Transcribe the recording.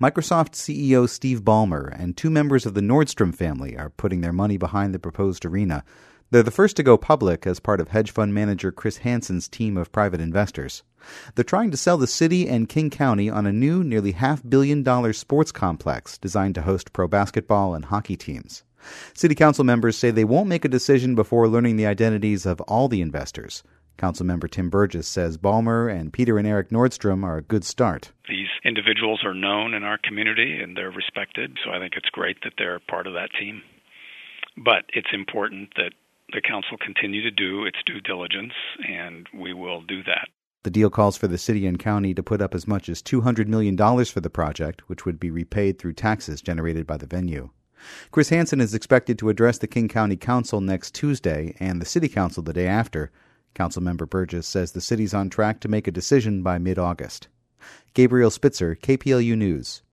Microsoft CEO Steve Ballmer and two members of the Nordstrom family are putting their money behind the proposed arena. They're the first to go public as part of hedge fund manager Chris Hansen's team of private investors. They're trying to sell the city and King County on a new, nearly $500 million sports complex designed to host pro basketball and hockey teams. City council members say they won't make a decision before learning the identities of all the investors. Councilmember Tim Burgess says Ballmer and Peter and Eric Nordstrom are a good start. These individuals are known in our community and they're respected, so I think it's great that they're part of that team. But it's important that the council continue to do its due diligence, and we will do that. The deal calls for the city and county to put up as much as $200 million for the project, which would be repaid through taxes generated by the venue. Chris Hansen is expected to address the King County Council next Tuesday and the City Council the day after. Councilmember Burgess says the city's on track to make a decision by mid-August. Gabriel Spitzer, KPLU News.